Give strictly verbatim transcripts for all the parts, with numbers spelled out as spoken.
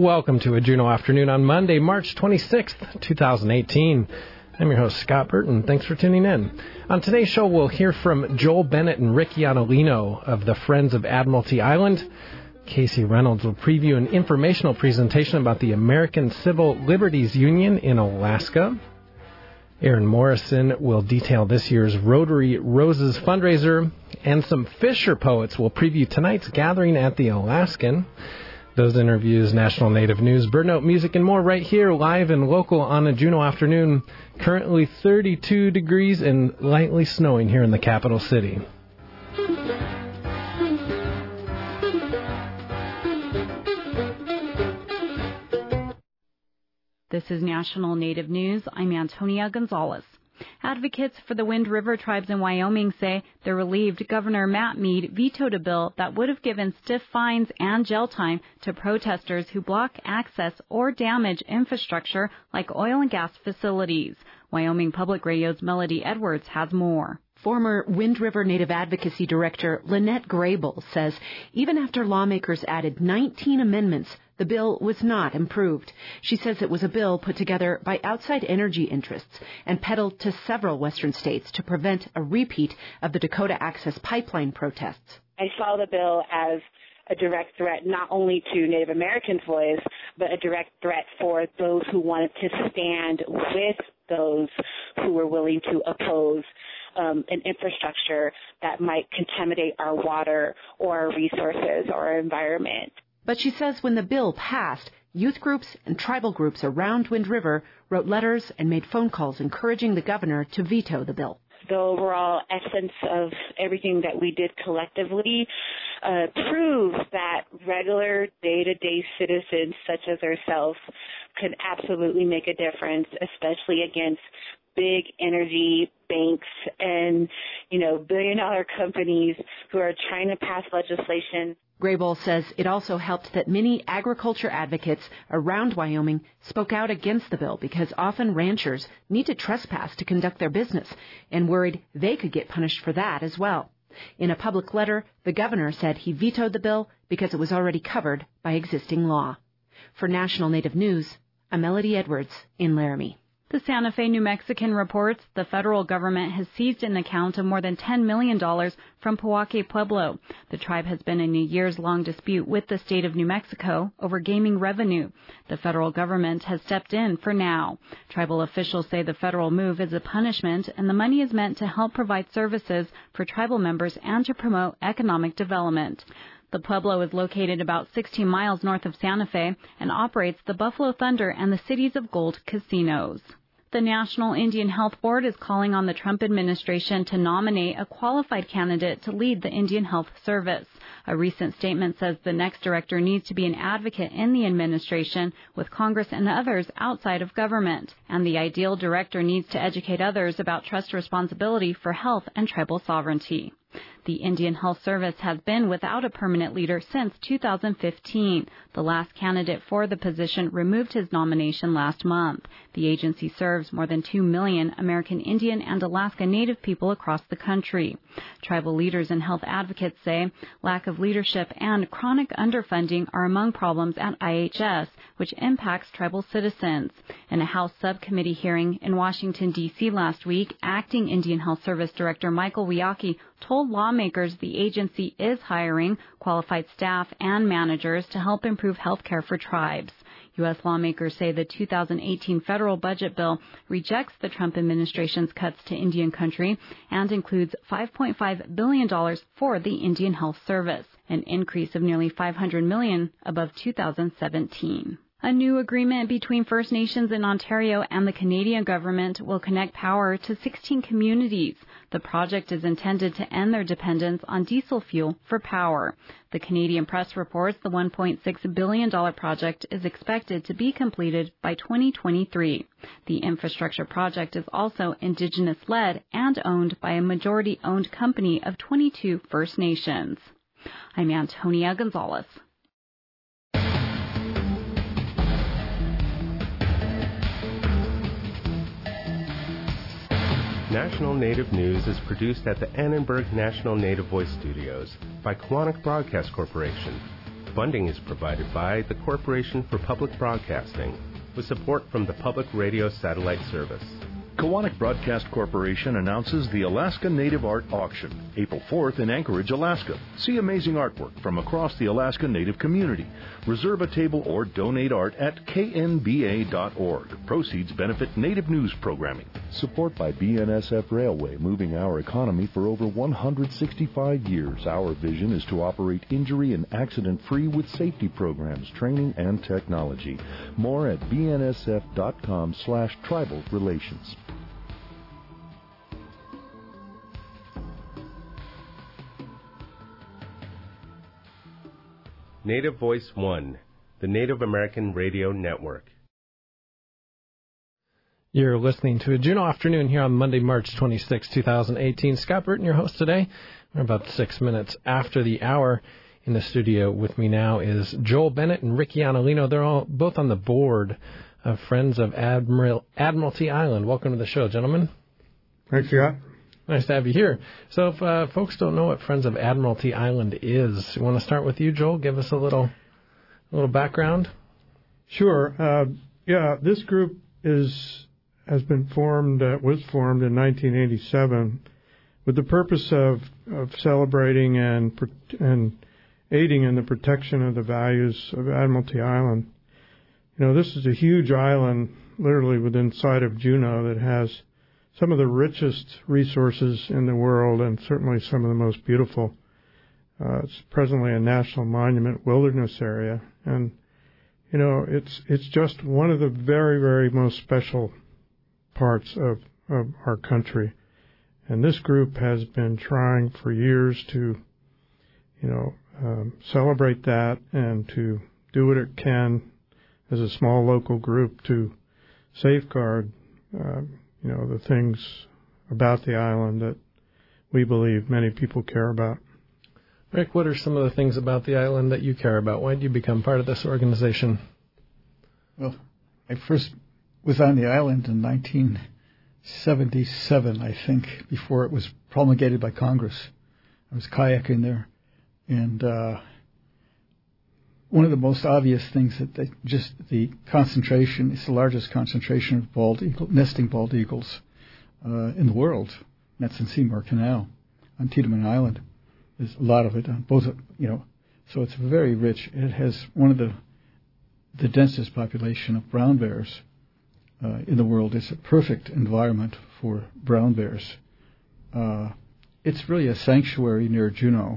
Welcome to a Juneau Afternoon on Monday, March twenty-sixth, twenty eighteen. I'm your host, Scott Burton. Thanks for tuning in. On today's show, we'll hear from Joel Bennett and Rick Iannolino of the Friends of Admiralty Island. Casey Reynolds will preview an informational presentation about the American Civil Liberties Union in Alaska. Aaron Morrison will detail this year's Rotary Roses fundraiser, and some Fisher poets will preview tonight's gathering at the Alaskan. Those interviews, National Native News, Bird Note music, and more right here, live and local on a Juneau afternoon. Currently thirty-two degrees and lightly snowing here in the capital city. This is National Native News. I'm Antonia Gonzalez. Advocates for the Wind River tribes in Wyoming say they're relieved Governor Matt Mead vetoed a bill that would have given stiff fines and jail time to protesters who block access or damage infrastructure like oil and gas facilities. Wyoming Public Radio's Melody Edwards has more. Former Wind River Native Advocacy Director Lynette Grable says even after lawmakers added nineteen amendments, the bill was not improved. She says it was a bill put together by outside energy interests and peddled to several western states to prevent a repeat of the Dakota Access Pipeline protests. I saw the bill as a direct threat not only to Native Americans' voice, but a direct threat for those who wanted to stand with those who were willing to oppose um, an infrastructure that might contaminate our water or our resources or our environment. But she says when the bill passed, youth groups and tribal groups around Wind River wrote letters and made phone calls encouraging the governor to veto the bill. The overall essence of everything that we did collectively uh, proves that regular day-to-day citizens such as ourselves can absolutely make a difference, especially against big energy banks and, you know, billion-dollar companies who are trying to pass legislation. Grable says it also helped that many agriculture advocates around Wyoming spoke out against the bill because often ranchers need to trespass to conduct their business and worried they could get punished for that as well. In a public letter, the governor said he vetoed the bill because it was already covered by existing law. For National Native News, I'm Melody Edwards in Laramie. The Santa Fe New Mexican reports the federal government has seized an account of more than ten million dollars from Pojoaque Pueblo. The tribe has been in a years-long dispute with the state of New Mexico over gaming revenue. The federal government has stepped in for now. Tribal officials say the federal move is a punishment and the money is meant to help provide services for tribal members and to promote economic development. The Pueblo is located about sixteen miles north of Santa Fe and operates the Buffalo Thunder and the Cities of Gold casinos. The National Indian Health Board is calling on the Trump administration to nominate a qualified candidate to lead the Indian Health Service. A recent statement says the next director needs to be an advocate in the administration with Congress and others outside of government. And the ideal director needs to educate others about trust responsibility for health and tribal sovereignty. The Indian Health Service has been without a permanent leader since two thousand fifteen. The last candidate for the position removed his nomination last month. The agency serves more than two million American Indian and Alaska Native people across the country. Tribal leaders and health advocates say lack of leadership and chronic underfunding are among problems at I H S, which impacts tribal citizens. In a House subcommittee hearing in Washington, D C last week, Acting Indian Health Service Director Michael Wiacki told lawmakers the agency is hiring qualified staff and managers to help improve health care for tribes. U S lawmakers say the two thousand eighteen federal budget bill rejects the Trump administration's cuts to Indian country and includes five point five billion dollars for the Indian Health Service, an increase of nearly five hundred million dollars above two thousand seventeen. A new agreement between First Nations in Ontario and the Canadian government will connect power to sixteen communities. The project is intended to end their dependence on diesel fuel for power. The Canadian Press reports the one point six billion dollars project is expected to be completed by twenty twenty-three. The infrastructure project is also Indigenous-led and owned by a majority-owned company of twenty-two First Nations. I'm Antonia Gonzalez. National Native News is produced at the Annenberg National Native Voice Studios by Quantic Broadcast Corporation. Funding is provided by the Corporation for Public Broadcasting, with support from the Public Radio Satellite Service. Kiwanis Broadcast Corporation announces the Alaska Native Art Auction, April fourth in Anchorage, Alaska. See amazing artwork from across the Alaska Native community. Reserve a table or donate art at k n b a dot org. Proceeds benefit Native News programming. Support by B N S F Railway, moving our economy for over one hundred sixty-five years. Our vision is to operate injury and accident-free with safety programs, training, and technology. More at b n s f dot com slash tribal relations. Native Voice One, the Native American Radio Network. You're listening to a Juneau Afternoon here on Monday, March twenty-sixth, twenty eighteen. Scott Burton, your host today. We're about six minutes after the hour. In the studio with me now is Joel Bennett and Ricky Iannolino. They're all both on the board of Friends of Admiral, Admiralty Island. Welcome to the show, gentlemen. Thanks, Scott. Nice to have you here. So if uh, folks don't know what Friends of Admiralty Island is, you want to start with you, Joel? Give us a little a little background. Sure. Uh, yeah, this group is has been formed, uh, was formed in nineteen eighty-seven with the purpose of, of celebrating and and aiding in the protection of the values of Admiralty Island. You know, this is a huge island, literally within sight of Juneau, that has some of the richest resources in the world and certainly some of the most beautiful. Uh, it's presently a national monument wilderness area, and you know it's it's just one of the very very most special parts of, of our country. And this group has been trying for years to, you know, um, celebrate that and to do what it can as a small local group to safeguard uh, you know, the things about the island that we believe many people care about. Rick, what are some of the things about the island that you care about? Why did you become part of this organization? Well, I first was on the island in nineteen seventy-seven, I think, before it was promulgated by Congress. I was kayaking there, and uh, one of the most obvious things that they, just the concentration, it's the largest concentration of bald eagle, nesting bald eagles uh, in the world. And that's in Seymour Canal on Tiedemann Island. There's a lot of it on both, you know, so it's very rich. It has one of the the densest population of brown bears uh, in the world. It's a perfect environment for brown bears. Uh, it's really a sanctuary near Juneau.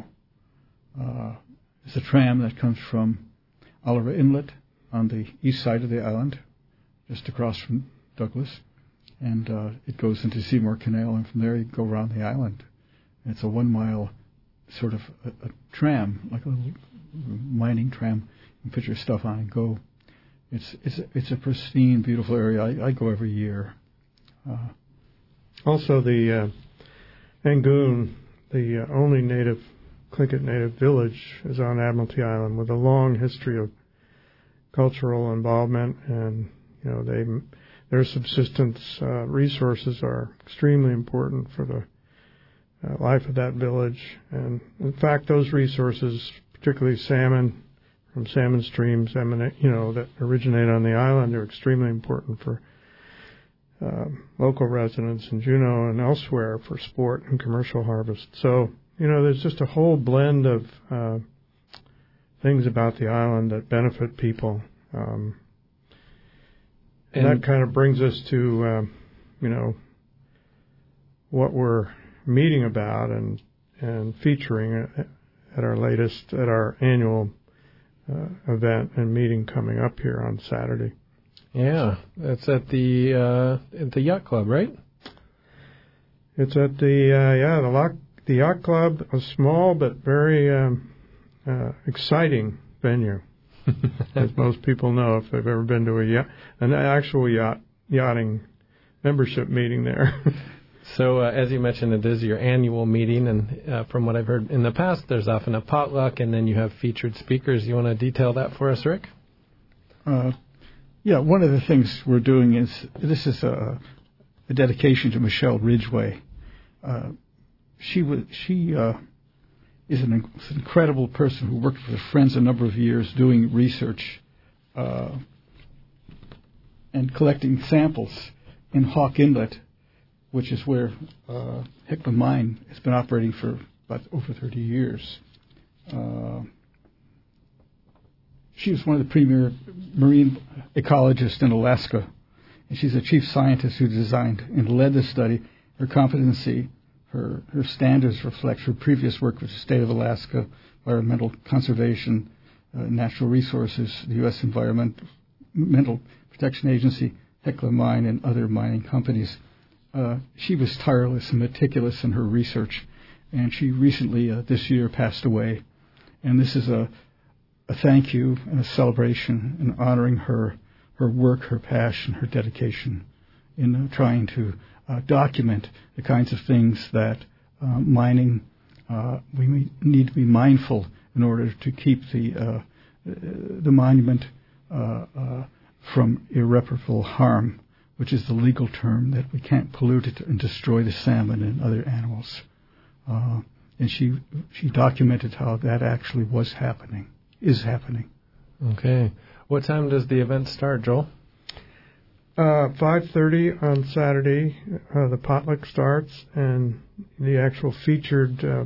Uh, It's a tram that comes from Oliver Inlet on the east side of the island, just across from Douglas, and uh, it goes into Seymour Canal, and from there you go around the island. And it's a one-mile sort of a, a tram, like a little mining tram. You can put your stuff on and go. It's it's a, it's a pristine, beautiful area. I, I go every year. Uh, also, the uh, Angoon, the uh, only native Tlingit Native village, is on Admiralty Island with a long history of cultural involvement, and you know they their subsistence uh, resources are extremely important for the uh, life of that village. And in fact, those resources, particularly salmon from salmon streams, emanate, you know, that originate on the island, are extremely important for um, local residents in Juneau and elsewhere for sport and commercial harvest. So, you know, there's just a whole blend of uh, things about the island that benefit people. Um, and, and that kind of brings us to, uh, you know, what we're meeting about and and featuring at our latest, at our annual uh, event and meeting coming up here on Saturday. Yeah, it's at the uh, at the Yacht Club, right? It's at the uh, yeah the lock. The Yacht Club, a small but very um, uh, exciting venue, as most people know if they've ever been to a yacht, an actual yacht yachting membership meeting there. So, uh, as you mentioned, it is your annual meeting, and uh, from what I've heard in the past, there's often a potluck, and then you have featured speakers. You want to detail that for us, Rick? Uh, yeah, one of the things we're doing is, this is a, a dedication to Michelle Ridgway. Uh, She was she uh, is an, an incredible person who worked with friends a number of years doing research uh, and collecting samples in Hawk Inlet, which is where uh, Hecla Mine has been operating for about over thirty years. Uh, she was one of the premier marine ecologists in Alaska, and she's a chief scientist who designed and led the study. Her competency, her, her standards reflect her previous work with the state of Alaska, environmental conservation, uh, natural resources, the U S Environmental Protection Agency, Hecla Mine, and other mining companies. Uh, she was tireless and meticulous in her research, and she recently, uh, this year, passed away. And this is a, a thank you and a celebration in honoring her, her work, her passion, her dedication in uh, trying to uh, document the kinds of things that uh, mining, uh, we need to be mindful in order to keep the, uh, the monument uh, uh, from irreparable harm, which is the legal term that we can't pollute it and destroy the salmon and other animals. Uh, and she she documented how that actually was happening, is happening. Okay. What time does the event start, Joel? Uh, five thirty on Saturday, uh, the potluck starts, and the actual featured uh,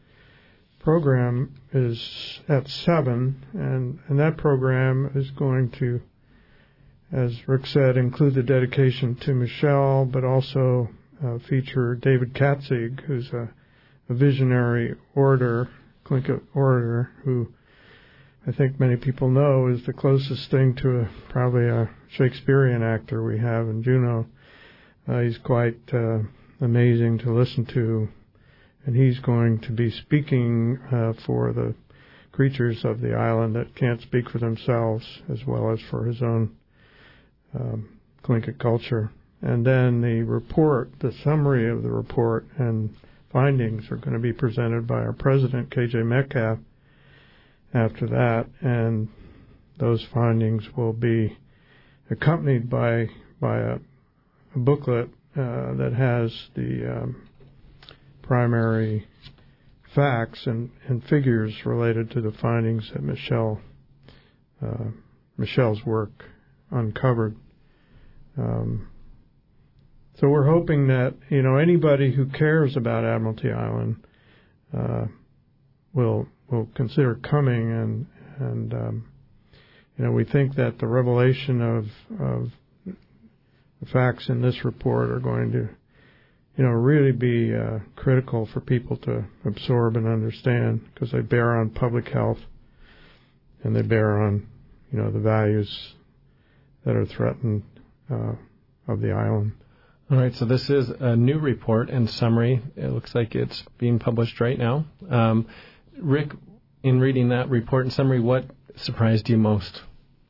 program is at seven, and, and that program is going to, as Rick said, include the dedication to Michelle, but also uh, feature David Katzig, who's a, a visionary orator, Tlingit orator, who I think many people know is the closest thing to a, probably a Shakespearean actor we have in Juneau. Uh, he's quite uh, amazing to listen to, and he's going to be speaking uh, for the creatures of the island that can't speak for themselves, as well as for his own um, Tlingit culture. And then the report, the summary of the report and findings are going to be presented by our president, K J Metcalf, after that, and those findings will be accompanied by by a, a booklet uh, that has the um, primary facts and, and figures related to the findings that Michelle uh, Michelle's work uncovered. Um, so we're hoping that, you know, anybody who cares about Admiralty Island uh, will will consider coming, and and um, you know, we think that the revelation of of the facts in this report are going to, you know, really be uh, critical for people to absorb and understand, because they bear on public health and they bear on, you know, the values that are threatened uh, of the island. All right, so this is a new report and summary. It looks like it's being published right now. Um, Rick, in reading that report and summary, what surprised you most?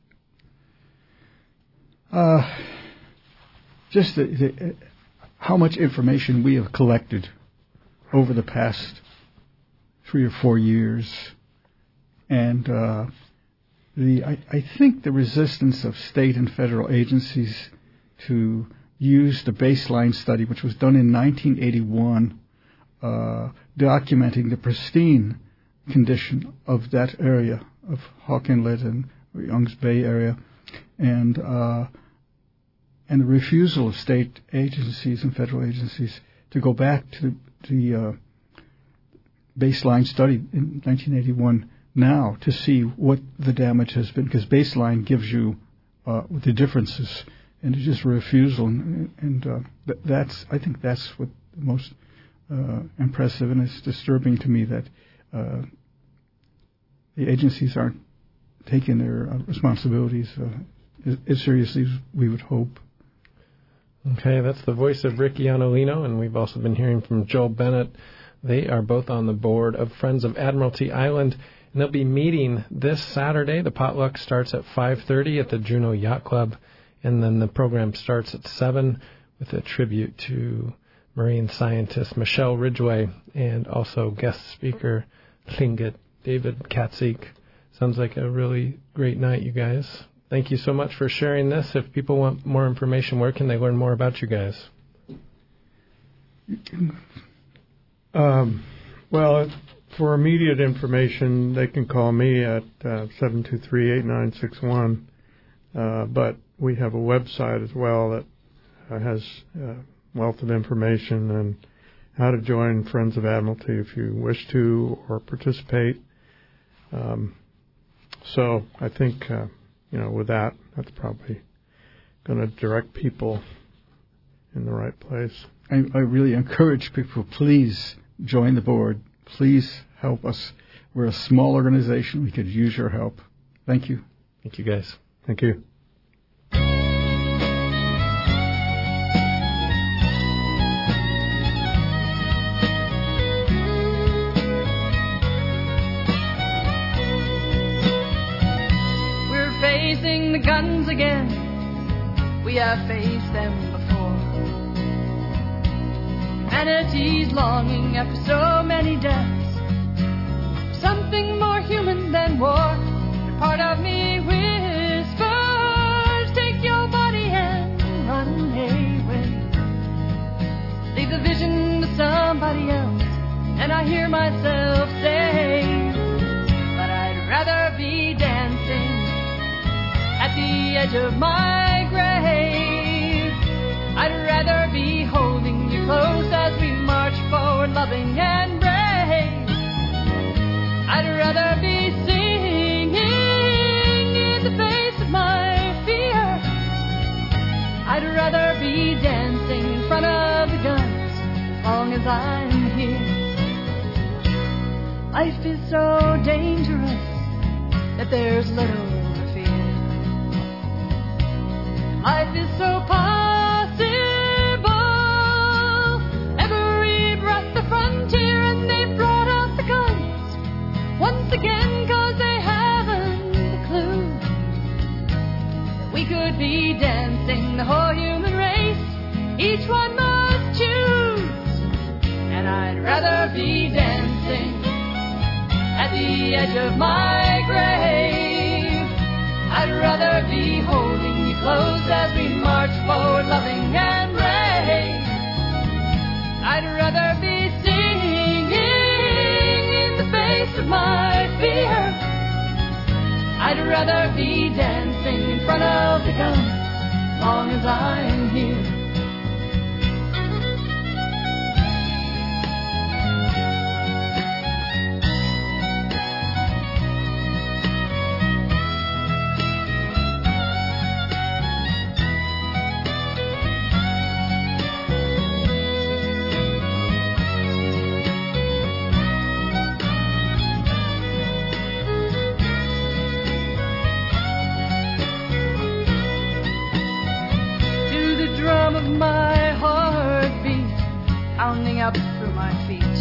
Uh, just the, the, how much information we have collected over the past three or four years. And uh, the I, I think the resistance of state and federal agencies to use the baseline study, which was done in nineteen eighty-one, uh, documenting the pristine condition of that area of Hawk Inlet and Young's Bay area, and uh, and the refusal of state agencies and federal agencies to go back to the uh, baseline study in nineteen eighty-one now to see what the damage has been, because baseline gives you uh, the differences, and it's just a refusal, and, and uh, th- that's I think that's what the most uh, impressive, and it's disturbing to me that uh, the agencies aren't taking their uh, responsibilities uh, as, as seriously as we would hope. Okay, that's the voice of Rick Iannolino, and we've also been hearing from Joel Bennett. They are both on the board of Friends of Admiralty Island, and they'll be meeting this Saturday. The potluck starts at five thirty at the Juneau Yacht Club, and then the program starts at seven with a tribute to marine scientist Michelle Ridgway and also guest speaker Tlingit David Katzig. Sounds like a really great night, you guys. Thank you so much for sharing this. If people want more information, where can they learn more about you guys? Um, well, for immediate information, they can call me at uh, seven two three, eight nine six one. Uh, but we have a website as well that uh, has a wealth of information and how to join Friends of Admiralty if you wish to or participate. Um, so I think, uh, you know, with that, that's probably going to direct people in the right place. I, I really encourage people, please join the board. Please help us. We're a small organization. We could use your help. Thank you. Thank you, guys. Thank you. We're facing the guns again. We have faced them before. Humanity's longing after so many deaths. Something more human than war. And part of me whispers, take your body and run away with. Leave the vision to somebody else. And I hear myself say, but I'd rather be dancing at the edge of my grave. I'd rather be holding you close as we march forward, loving and brave. I'd rather be singing in the face of my fear. I'd rather be dancing in front of the guns as long as I'm here. Life is so dangerous that there's little to fear. Life is so possible. Every breath the frontier, and they brought out the guns once again, cause they haven't a clue. We could be dancing the whole human race. Each one must choose. And I'd rather be dancing at the edge of my grave. I'd rather be holding you close as we march forward, loving and brave. I'd rather be singing in the face of my fear. I'd rather be dancing in front of the guns as long as I'm here. Up through my feet,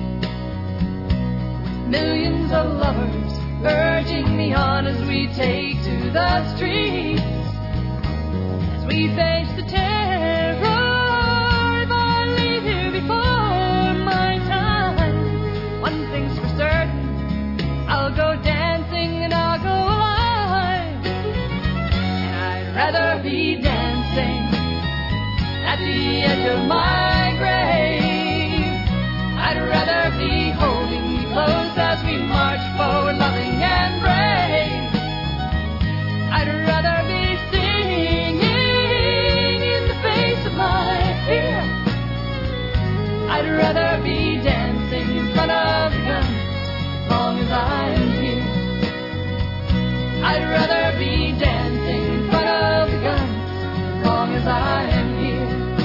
with millions of lovers urging me on as we take to the streets, as we face the terror. If I leave here before my time, one thing's for certain, I'll go dancing and I'll go alive. And I'd rather be dancing at the edge of my grave. I'd rather be holding you close as we march forward, loving and brave. I'd rather be singing in the face of my fear. I'd rather be dancing in front of the guns as long as I'm here. I'd rather be dancing in front of the guns as long as I'm here.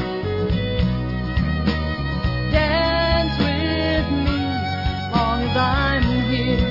Dance with me as long as I'm here.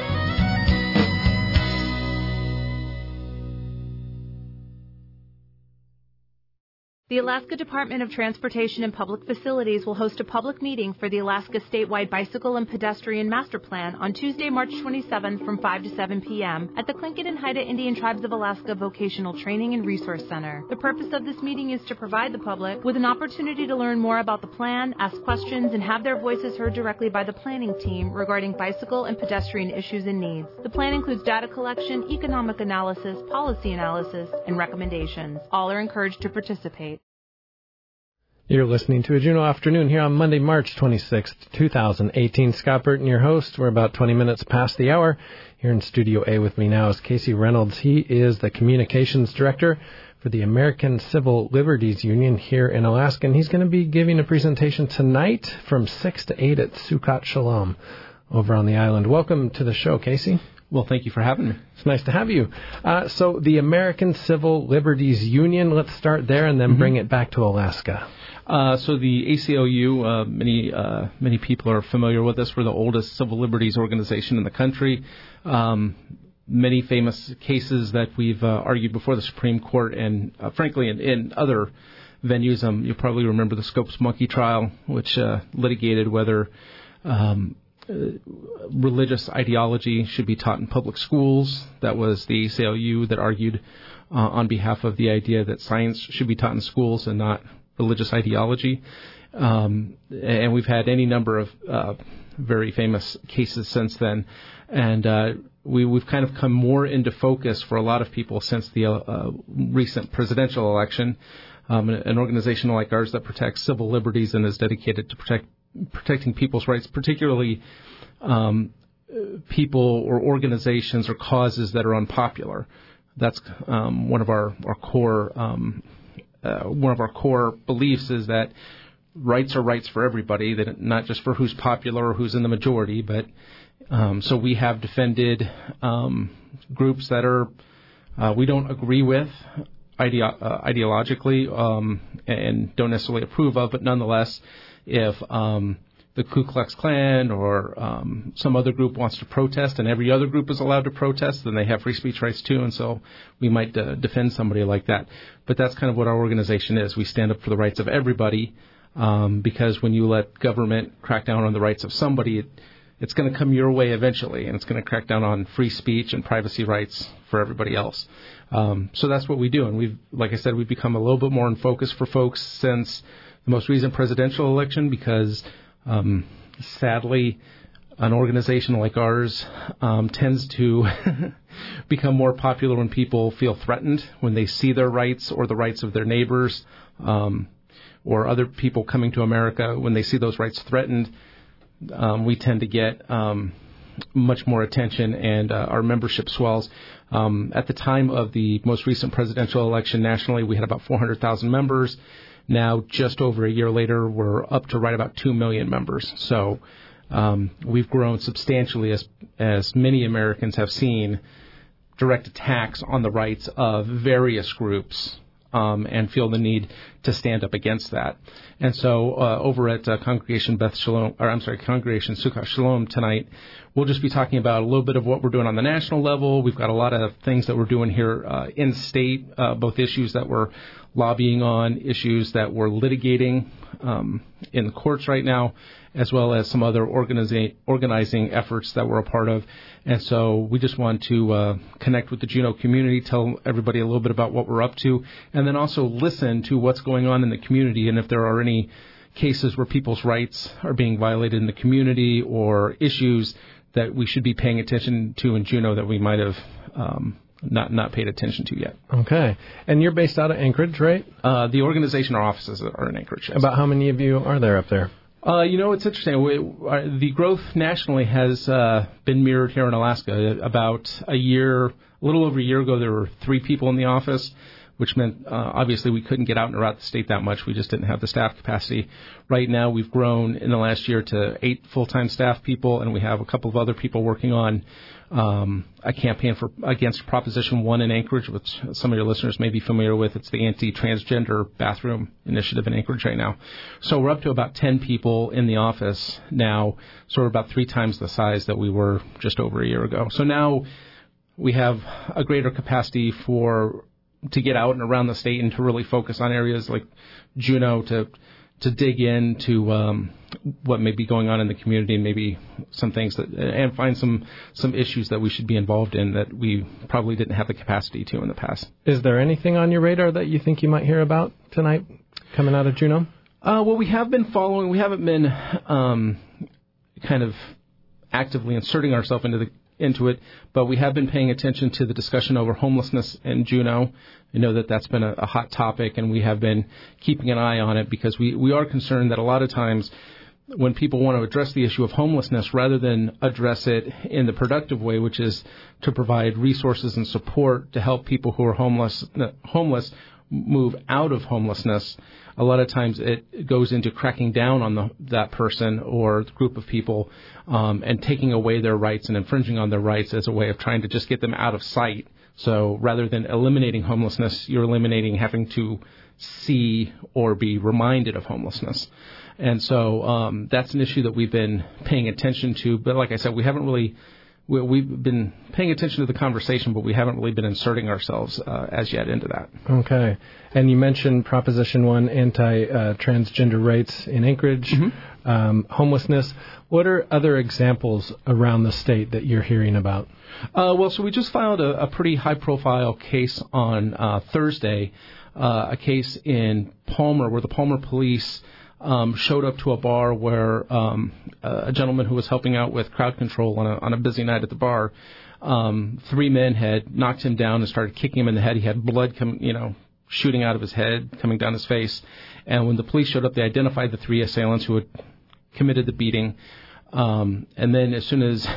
The Alaska Department of Transportation and Public Facilities will host a public meeting for the Alaska Statewide Bicycle and Pedestrian Master Plan on Tuesday, March twenty-seventh from five to seven p.m. at the Tlingit and Haida Indian Tribes of Alaska Vocational Training and Resource Center. The purpose of this meeting is to provide the public with an opportunity to learn more about the plan, ask questions, and have their voices heard directly by the planning team regarding bicycle and pedestrian issues and needs. The plan includes data collection, economic analysis, policy analysis, and recommendations. All are encouraged to participate. You're listening to a Juneau Afternoon here on Monday, March twenty-sixth, twenty eighteen. Scott Burton, your host. We're about twenty minutes past the hour. Here in Studio A with me now is Casey Reynolds. He is the Communications Director for the American Civil Liberties Union here in Alaska, and he's going to be giving a presentation tonight from six to eight at Sukkot Shalom over on the island. Welcome to the show, Casey. Well, thank you for having me. It's nice to have you. Uh, so the American Civil Liberties Union, let's start there and then mm-hmm. bring it back to Alaska. Uh, so the A C L U, uh, many uh, many people are familiar with us. We're the oldest civil liberties organization in the country. Um, many famous cases that we've uh, argued before the Supreme Court and, uh, frankly, in, in other venues. Um, you'll probably remember the Scopes Monkey trial, which uh, litigated whether um, uh, religious ideology should be taught in public schools. That was the A C L U that argued uh, on behalf of the idea that science should be taught in schools and not religious ideology. Um, and we've had any number of uh, very famous cases since then. And uh, we, we've kind of come more into focus for a lot of people since the uh, recent presidential election. Um, an organization like ours that protects civil liberties and is dedicated to protect protecting people's rights, particularly um, people or organizations or causes that are unpopular. That's um, one of our, our core um Uh, one of our core beliefs is that rights are rights for everybody, that not just for who's popular or who's in the majority, but um, so we have defended um, groups that are uh, we don't agree with ideo- uh, ideologically um, and don't necessarily approve of, but nonetheless, if um, the Ku Klux Klan or um, some other group wants to protest and every other group is allowed to protest, then they have free speech rights too, and so we might uh, defend somebody like that. But that's kind of what our organization is. We stand up for the rights of everybody um, because when you let government crack down on the rights of somebody, it, it's going to come your way eventually, and it's going to crack down on free speech and privacy rights for everybody else. Um, so that's what we do, and we've, like I said, we've become a little bit more in focus for folks since the most recent presidential election because Um, sadly, an organization like ours um, tends to become more popular when people feel threatened, when they see their rights or the rights of their neighbors um, or other people coming to America. When they see those rights threatened, um, we tend to get um, much more attention, and uh, our membership swells. Um, at the time of the most recent presidential election nationally, we had about four hundred thousand members. Now, just over a year later, we're up to right about two million members. So um, we've grown substantially as as many Americans have seen direct attacks on the rights of various groups um, and feel the need to stand up against that. And so uh, over at uh, Congregation Beth Shalom, or I'm sorry, Congregation Sukkot Shalom tonight, we'll just be talking about a little bit of what we're doing on the national level. We've got a lot of things that we're doing here uh, in state, uh, both issues that we're lobbying on, issues that we're litigating um, in the courts right now, as well as some other organiza- organizing efforts that we're a part of. And so we just want to uh, connect with the Juneau community, tell everybody a little bit about what we're up to, and then also listen to what's going on in the community and if there are any cases where people's rights are being violated in the community or issues that we should be paying attention to in Juneau that we might have um, not not paid attention to yet. Okay. And you're based out of Anchorage, right? Uh, the organization, our offices are in Anchorage. Yes. About how many of you are there up there? Uh, you know, it's interesting. We, uh, the growth nationally has uh, been mirrored here in Alaska. About a year, a little over a year ago, there were three people in the office, which meant uh, obviously we couldn't get out and around the state that much. We just didn't have the staff capacity. Right now, we've grown in the last year to eight full-time staff people, and we have a couple of other people working on um, a campaign for against Proposition one in Anchorage, which some of your listeners may be familiar with. It's the anti-transgender bathroom initiative in Anchorage right now. So we're up to about ten people in the office now, so we're about three times the size that we were just over a year ago. So now we have a greater capacity for to get out and around the state and to really focus on areas like Juneau to to dig into um, what may be going on in the community and maybe some things that and find some some issues that we should be involved in that we probably didn't have the capacity to in the past. Is there anything on your radar that you think you might hear about tonight coming out of Juneau? Uh, well, we have been following. We haven't been um, kind of actively inserting ourselves into the into it, but we have been paying attention to the discussion over homelessness in Juneau. I know that that's been a, a hot topic, and we have been keeping an eye on it because we, we are concerned that a lot of times when people want to address the issue of homelessness, rather than address it in the productive way, which is to provide resources and support to help people who are homeless homeless move out of homelessness, a lot of times it goes into cracking down on the, that person or group of people um, and taking away their rights and infringing on their rights as a way of trying to just get them out of sight. So rather than eliminating homelessness, you're eliminating having to see or be reminded of homelessness. And so um, that's an issue that we've been paying attention to. But like I said, we haven't really we, we've been paying attention to the conversation, but we haven't really been inserting ourselves uh, as yet into that. Okay. And you mentioned Proposition one, anti-transgender uh, rights in Anchorage, mm-hmm. um, homelessness. What are other examples around the state that you're hearing about? Uh, well, so we just filed a, a pretty high-profile case on uh, Thursday, uh, a case in Palmer where the Palmer police Um, showed up to a bar where um, a gentleman who was helping out with crowd control on a, on a busy night at the bar, um, three men had knocked him down and started kicking him in the head. He had blood coming, you know, shooting out of his head, coming down his face. And when the police showed up, they identified the three assailants who had committed the beating. Um, and then as soon as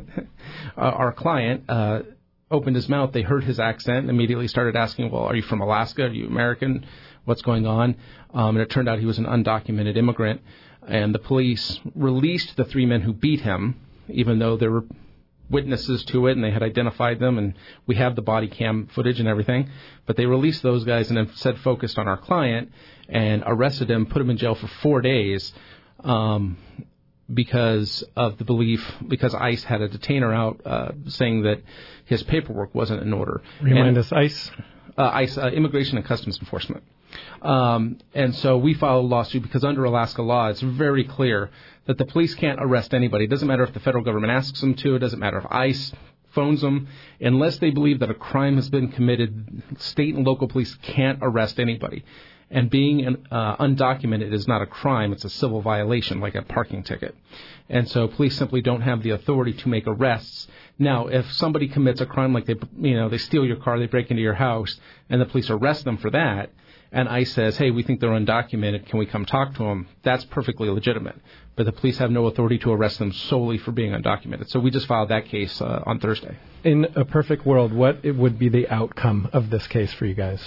our client uh, opened his mouth, they heard his accent and immediately started asking, well, are you from Alaska? Are you American? What's going on? Um, and it turned out he was an undocumented immigrant. And the police released the three men who beat him, even though there were witnesses to it and they had identified them, and we have the body cam footage and everything. But they released those guys and instead focused on our client and arrested him, put him in jail for four days um, because of the belief, because ICE had a detainer out uh, saying that his paperwork wasn't in order. Remind and, us, ICE? Uh, ICE, uh, Immigration and Customs Enforcement. Um, and so we filed a lawsuit because under Alaska law, it's very clear that the police can't arrest anybody. It doesn't matter if the federal government asks them to. It doesn't matter if ICE phones them. Unless they believe that a crime has been committed, state and local police can't arrest anybody. And being an, uh, undocumented is not a crime. It's a civil violation, like a parking ticket. And so police simply don't have the authority to make arrests. Now, if somebody commits a crime like they, you know, they steal your car, they break into your house, and the police arrest them for that, and ICE says, hey, we think they're undocumented, can we come talk to them? That's perfectly legitimate. But the police have no authority to arrest them solely for being undocumented. So we just filed that case uh, on Thursday. In a perfect world, what would be the outcome of this case for you guys?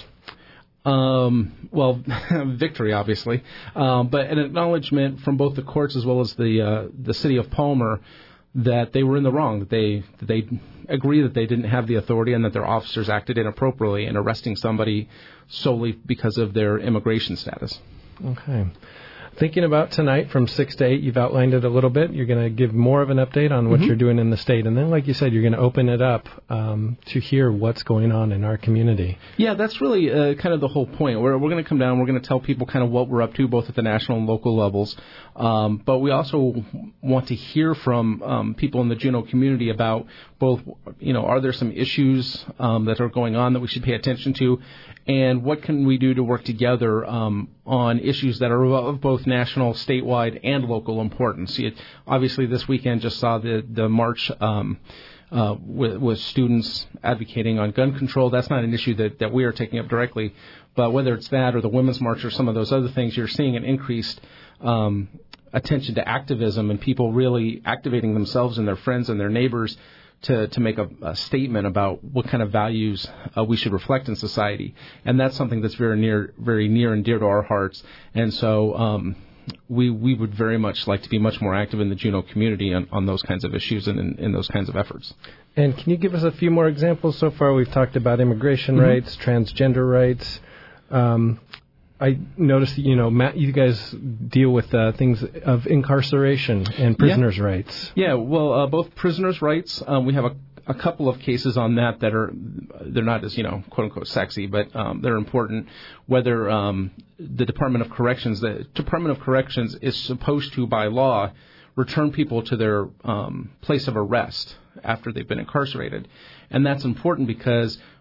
Um, well, victory, obviously, um, but an acknowledgement from both the courts as well as the uh, the city of Palmer that they were in the wrong, that they that they agree that they didn't have the authority and that their officers acted inappropriately in arresting somebody solely because of their immigration status. Okay. Thinking about tonight from six to eight, you've outlined it a little bit. You're going to give more of an update on what mm-hmm. you're doing in the state. And then, like you said, you're going to open it up um, to hear what's going on in our community. Yeah, that's really uh, kind of the whole point. We're, we're going to come down. We're going to tell people kind of what we're up to, both at the national and local levels. Um, but we also want to hear from um, people in the Juneau community about both, you know, are there some issues um, that are going on that we should pay attention to? And what can we do to work together um, on issues that are of both national, statewide, and local importance? It, obviously, this weekend just saw the, the march um, uh, with, with students advocating on gun control. That's not an issue that, that we are taking up directly. But whether it's that or the Women's March or some of those other things, you're seeing an increased um, attention to activism and people really activating themselves and their friends and their neighbors to, to make a, a statement about what kind of values uh, we should reflect in society. And that's something that's very near very near and dear to our hearts. And so um, we we would very much like to be much more active in the Juneau community on, on those kinds of issues and in, in those kinds of efforts. And can you give us a few more examples? So far we've talked about immigration mm-hmm. rights, transgender rights. Um, I noticed that, you know, Matt, you guys deal with uh, things of incarceration and prisoners' yeah. rights. Yeah, well, uh, both prisoners' rights, um, we have a, a couple of cases on that that are, they're not as, you know, quote-unquote sexy, but um, they're important. Whether um, the Department of Corrections, the Department of Corrections is supposed to, by law, return people to their um, place of arrest after they've been incarcerated. And that's important because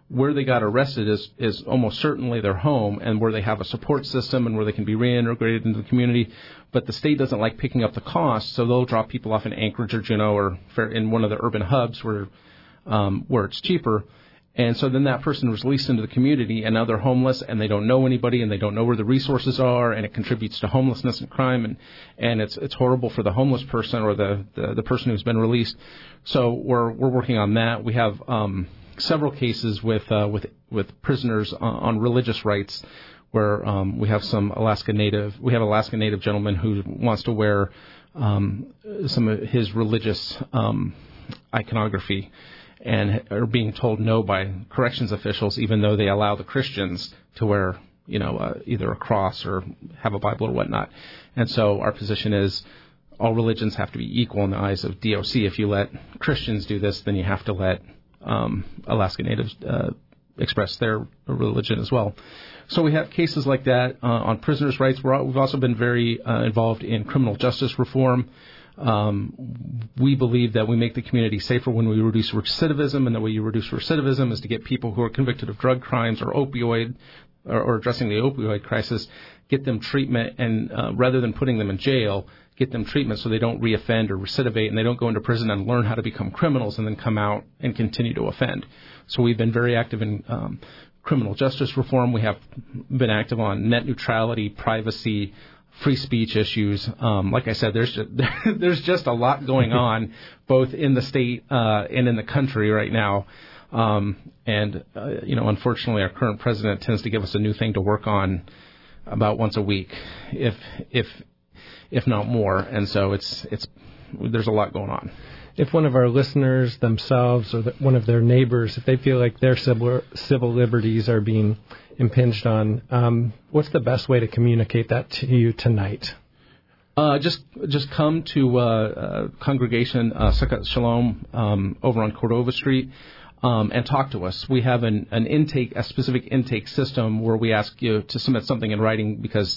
where they got arrested is, is almost certainly their home and where they have a support system and where they can be reintegrated into the community. But the state doesn't like picking up the cost, so they'll drop people off in Anchorage or Juneau or in one of the urban hubs where um, where it's cheaper. And so then that person was released into the community, and now they're homeless, and they don't know anybody, and they don't know where the resources are, and it contributes to homelessness and crime, and, and it's it's horrible for the homeless person or the, the, the person who's been released. So we're we're working on that. We have um, several cases with uh, with with prisoners on, on religious rights, where um, we have some Alaska Native. We have an Alaska Native gentleman who wants to wear um, some of his religious um, iconography, and are being told no by corrections officials, even though they allow the Christians to wear, you know, uh, either a cross or have a Bible or whatnot. And so our position is all religions have to be equal in the eyes of D O C. If you let Christians do this, then you have to let um, Alaska Natives uh, express their religion as well. So we have cases like that uh, on prisoners' rights. We're, we've also been very uh, involved in criminal justice reform. Um, we believe that we make the community safer when we reduce recidivism, and the way you reduce recidivism is to get people who are convicted of drug crimes or opioid or, or addressing the opioid crisis, get them treatment, and uh, rather than putting them in jail, get them treatment so they don't reoffend or recidivate, and they don't go into prison and learn how to become criminals and then come out and continue to offend. So we've been very active in um, criminal justice reform. We have been active on net neutrality, privacy, free speech issues. Um, like I said, there's just, there's just a lot going on, both in the state uh, and in the country right now. Um, and uh, you know, unfortunately, our current president tends to give us a new thing to work on about once a week, if if if not more. And so it's it's there's a lot going on. If one of our listeners themselves or the, one of their neighbors, if they feel like their civil, civil liberties are being impinged on, um, what's the best way to communicate that to you tonight? Uh, just just come to uh, uh, Congregation uh, Sukkot Shalom um, over on Cordova Street um, and talk to us. We have an, an intake, a specific intake system where we ask you to submit something in writing, because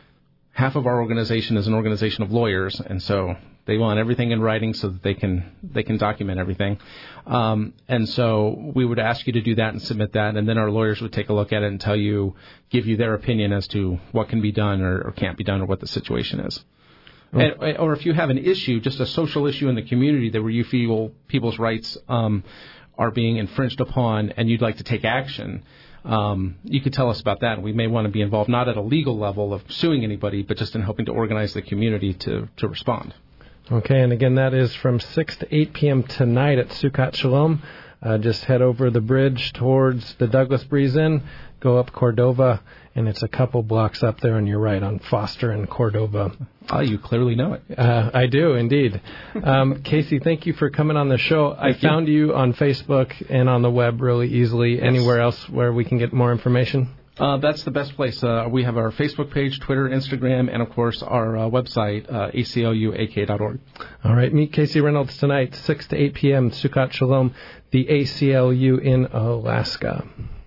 half of our organization is an organization of lawyers, and so they want everything in writing so that they can they can document everything. Um, and so we would ask you to do that and submit that, and then our lawyers would take a look at it and tell you, give you their opinion as to what can be done or, or can't be done or what the situation is. Oh. And, or if you have an issue, just a social issue in the community that where you feel people's rights um, are being infringed upon and you'd like to take action, Um, you could tell us about that, and we may want to be involved, not at a legal level of suing anybody, but just in helping to organize the community to, to respond. Okay, and again, that is from six to eight p.m. tonight at Sukkot Shalom. Uh, just head over the bridge towards the Douglas Breeze Inn, go up Cordova, and it's a couple blocks up there on your right on Foster and Cordova. Oh, you clearly know it. Uh, I do, indeed. Um, Casey, thank you for coming on the show. Thank I found you. you on Facebook and on the web really easily. Yes. Anywhere else where we can get more information? Uh, that's the best place. Uh, we have our Facebook page, Twitter, Instagram, and, of course, our uh, website, uh, A C L U A K dot org. All right. Meet Casey Reynolds tonight, six to eight p.m., Sukkot Shalom, the A C L U in Alaska.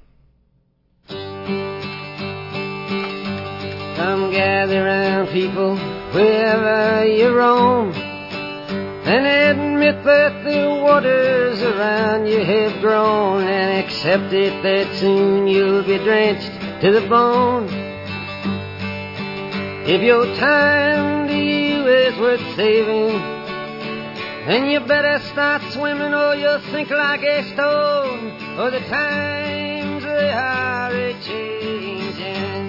Come gather round, people, wherever you roam, and admit that the waters around you have grown, and accept it that soon you'll be drenched to the bone. If your time to you is worth saving, then you better start swimming or you'll sink like a stone, for the times they are a-changing.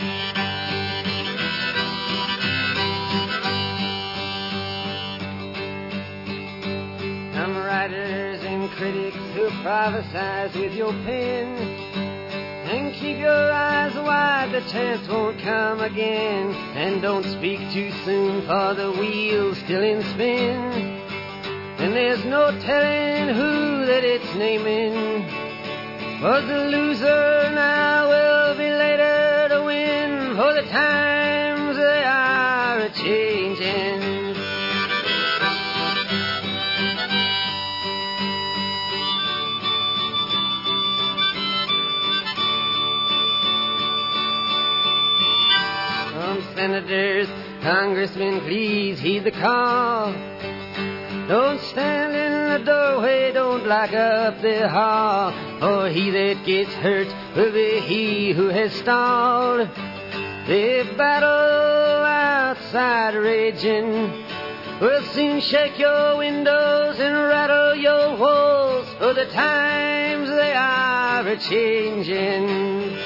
Some writers and critics who prophesize with your pen, and keep your eyes wide, the chance won't come again. And don't speak too soon, for the wheel's still in spin, and there's no telling who that it's naming. For the loser now will be later to win, for the times they are a-changing. Senators, congressmen, please heed the call. Don't stand in the doorway, don't block up the hall, for he that gets hurt will be he who has stalled. The battle outside raging will soon shake your windows and rattle your walls, for the times they are a-changing.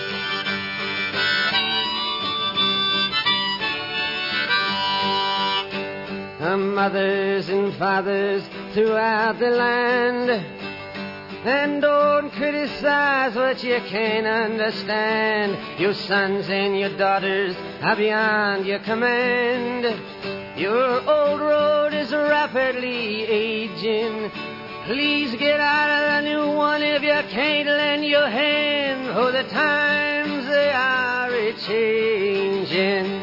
Mothers and fathers throughout the land, and don't criticize what you can't understand. Your sons and your daughters are beyond your command. Your old road is rapidly aging. Please get out of the new one if you can't lend your hand, for the times they are a-changing.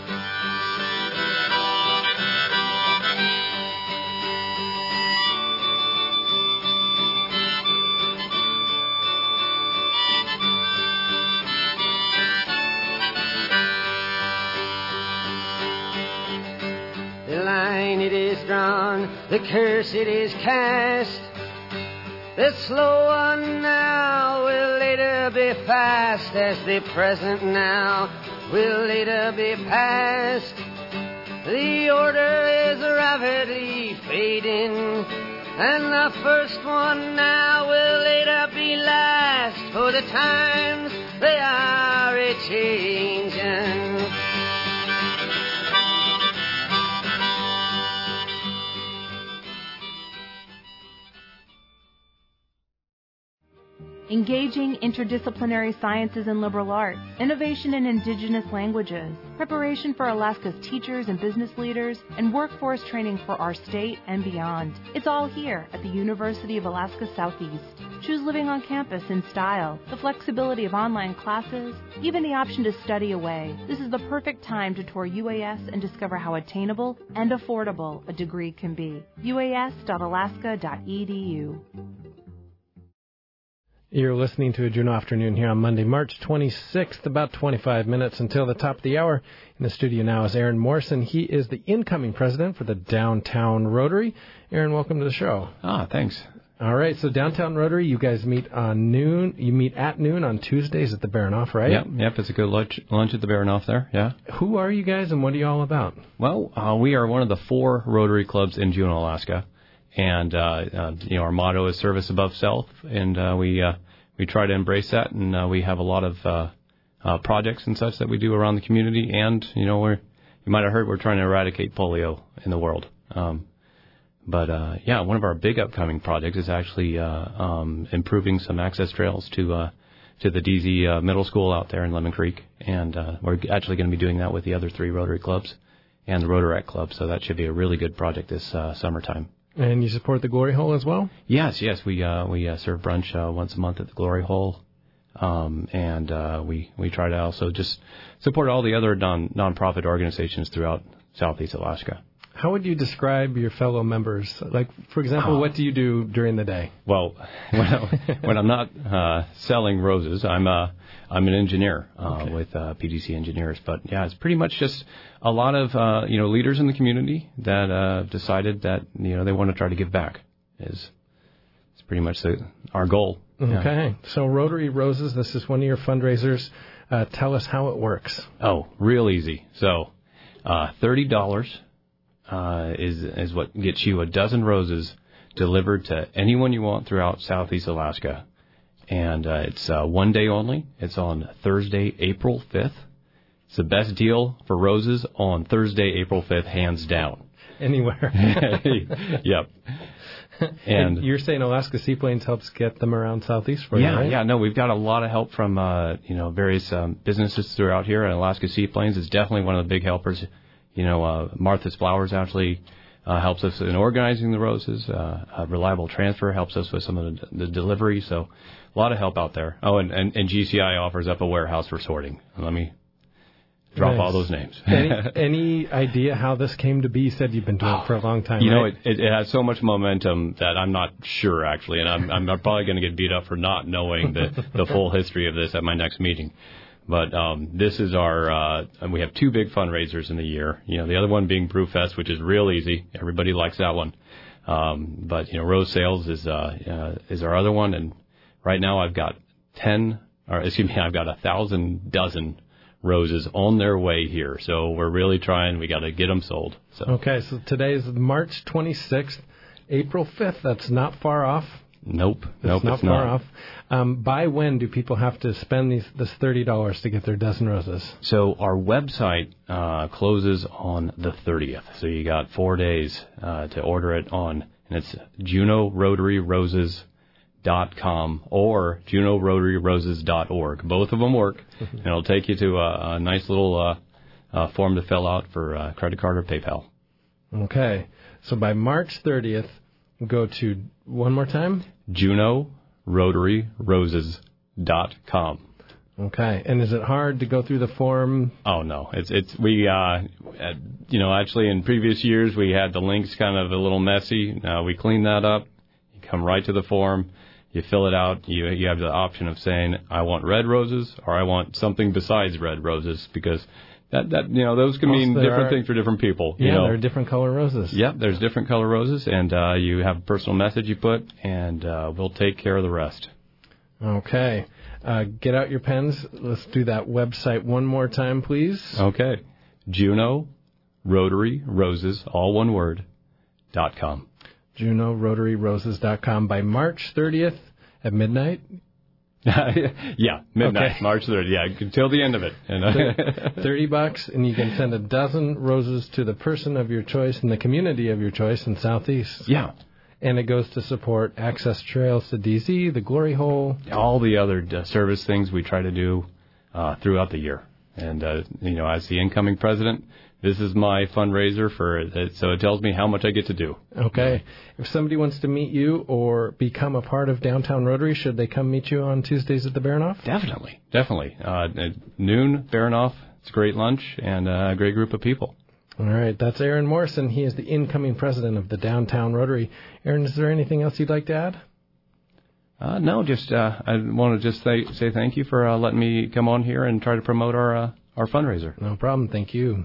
The line it is drawn, the curse it is cast. The slow one now will later be fast, as the present now will later be past. The order is rapidly fading, and the first one now will later be last, for the times they are a-changing. Engaging interdisciplinary sciences and liberal arts, innovation in indigenous languages, preparation for Alaska's teachers and business leaders, and workforce training for our state and beyond. It's all here at the University of Alaska Southeast. Choose living on campus in style, the flexibility of online classes, even the option to study away. This is the perfect time to tour U A S and discover how attainable and affordable a degree can be. U A S dot alaska dot e d u. You're listening to a Juneau Afternoon here on Monday, March twenty-sixth, about twenty-five minutes until the top of the hour. In the studio now is Aaron Morrison. He is the incoming president for the Downtown Rotary. Aaron, welcome to the show. Ah, thanks. All right, so Downtown Rotary, you guys meet on noon. You meet at noon on Tuesdays at the Baranoff, right? Yep, yep. It's a good lunch, lunch at the Baranoff there, yeah. Who are you guys and what are you all about? Well, uh, we are one of the four Rotary clubs in Juneau, Alaska. And, uh, uh, you know, our motto is service above self, and uh, we uh, we try to embrace that, and uh, we have a lot of uh, uh, projects and such that we do around the community, and, you know, we're, you might have heard we're trying to eradicate polio in the world. Um, but, uh, yeah, one of our big upcoming projects is actually uh, um, improving some access trails to uh, to the D Z uh, Middle School out there in Lemon Creek, and uh, we're actually going to be doing that with the other three Rotary clubs and the Rotaract Club, so that should be a really good project this uh, summertime. And you support the Glory Hole as well? Yes, yes. We uh, we uh, serve brunch uh, once a month at the Glory Hole, um, and uh, we we try to also just support all the other non nonprofit organizations throughout Southeast Alaska. How would you describe your fellow members? Like, for example, oh. what do you do during the day? Well, when, I, when I'm not uh, selling roses, I'm uh, I'm an engineer uh, okay. with uh, P D C Engineers. But yeah, it's pretty much just a lot of uh, you know leaders in the community that uh, decided that you know they want to try to give back. Is it's pretty much the, our goal. Okay, yeah. So Rotary Roses, this is one of your fundraisers. Uh, tell us how it works. Oh, real easy. So, uh, thirty dollars. Uh, is is what gets you a dozen roses delivered to anyone you want throughout Southeast Alaska. And uh, it's uh, one day only. It's on Thursday, April fifth. It's the best deal for roses on Thursday, April fifth, hands down. Anywhere. Yep. And, and you're saying Alaska Seaplanes helps get them around Southeast for yeah, you, right? Yeah, no, we've got a lot of help from, uh, you know, various um, businesses throughout here, and Alaska Seaplanes is definitely one of the big helpers. You know, uh, Martha's Flowers actually uh, helps us in organizing the roses. Uh, uh, Reliable Transfer helps us with some of the, the delivery. So a lot of help out there. Oh, and, and, and G C I offers up a warehouse for sorting. Let me drop nice. all those names. any, any idea how this came to be? You said you've been doing it for a long time, You right? know, it, it, it has so much momentum that I'm not sure, actually. And I'm, I'm probably going to get beat up for not knowing the, the full history of this at my next meeting. But um, this is our, uh, and we have two big fundraisers in the year. You know, the other one being Brewfest, which is real easy. Everybody likes that one. Um, but you know, rose sales is uh, uh, is our other one, and right now I've got ten, or excuse me, I've got a thousand dozen roses on their way here. So we're really trying. We got to get them sold. So. Okay, so today is March twenty-sixth, April fifth. That's not far off. Nope, it's nope, not it's far not. off. Um, by when do people have to spend these this thirty dollars to get their dozen roses? So our website uh, closes on the thirtieth. So you got four days uh, to order it on, and it's Juneau Rotary Roses dot com or Juneau Rotary Roses dot org. Both of them work, and it'll take you to a, a nice little uh, uh, form to fill out for uh, credit card or PayPal. Okay, so by March thirtieth, go to one more time? Juneau Rotary Roses dot com. Okay, and is it hard to go through the form? Oh no, it's it's we uh, you know actually in previous years we had the links kind of a little messy. Uh, we cleaned that up. You come right to the form. You fill it out. You you have the option of saying I want red roses or I want something besides red roses, because that that you know those can Also, mean different are, things for different people. Yeah, you know. there are different color roses. Yep, there's different color roses, and uh, you have a personal message you put, and uh, we'll take care of the rest. Okay, uh, get out your pens. Let's do that website one more time, please. Okay, Juneau Rotary Roses, all one word, dot com. Juneau Rotary Roses dot com by March thirtieth at midnight. yeah, midnight, okay. March thirtieth. Yeah, until the end of it. And thirty bucks, and you can send a dozen roses to the person of your choice in the community of your choice in Southeast. Yeah. And it goes to support Access Trails to D Z, the Glory Hole. All the other uh, service things we try to do uh, throughout the year. And, uh, you know, as the incoming president, this is my fundraiser for it, so it tells me how much I get to do. Okay. If somebody wants to meet you or become a part of Downtown Rotary, should they come meet you on Tuesdays at the Baranoff? Definitely, definitely. Uh, at noon, Baranoff. It's a great lunch and a great group of people. All right. That's Aaron Morrison. He is the incoming president of the Downtown Rotary. Aaron, is there anything else you'd like to add? Uh, no, just uh, I want to just say, say thank you for uh, letting me come on here and try to promote our uh, our fundraiser. No problem. Thank you.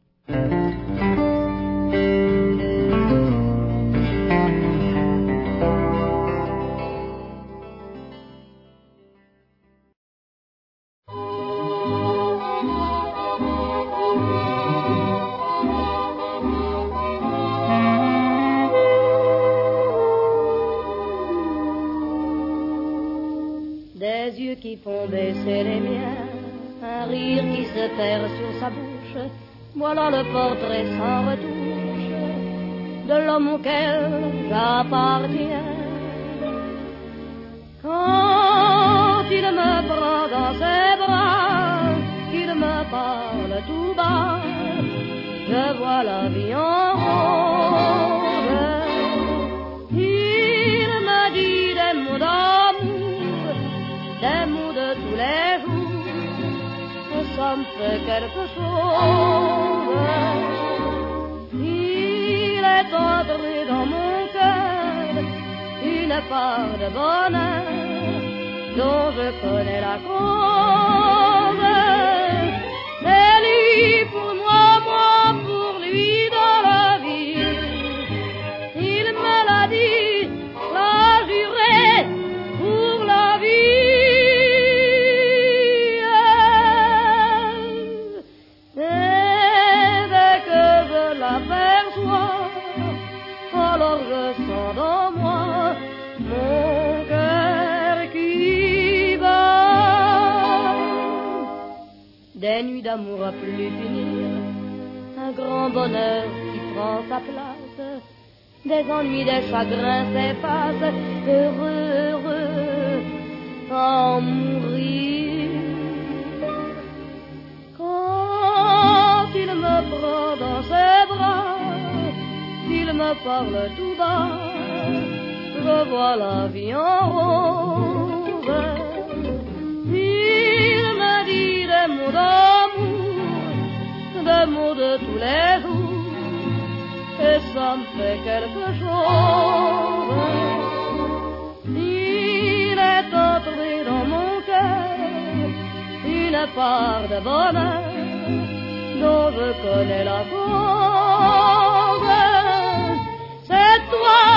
Des yeux qui font baisser les miens, un rire qui se perd sur sa bouche. Voilà le portrait sans retouche de l'homme auquel j'appartiens. Quand il me prend dans ses bras, qu'il me parle tout bas, je vois la vie en rose. Il me dit des mots d'amour, des mots de tous les jours, ça me fait quelque chose. Il est entré dans mon cœur une part de bonheur dont je connais la cause. C'est lui pour moi, moi pour lui dans la vie. Il me l'a dit, l'a juré pour la vie. Alors je sens dans moi mon cœur qui bat. Des nuits d'amour à plus finir, un grand bonheur qui prend sa place, des ennuis, des chagrins s'effacent, heureux, heureux, à en mourir. Quand il me prend dans ses bras, il me parle tout bas, je vois la vie en rose. Il me dit des mots d'amour, des mots de tous les jours, et ça me fait quelque chose. Il est entré dans mon cœur une part de bonheur dont je connais la cause. C'est toi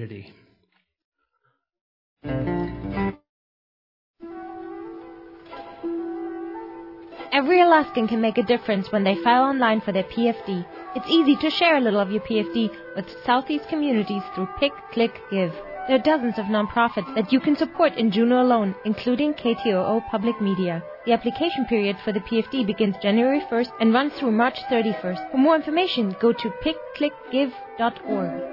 community. Every Alaskan can make a difference when they file online for their P F D. It's easy to share a little of your P F D with Southeast communities through Pick, Click, Give. There are dozens of nonprofits that you can support in Juneau alone, including K T O O Public Media. The application period for the P F D begins January first and runs through March thirty-first. For more information, go to pick click give dot org.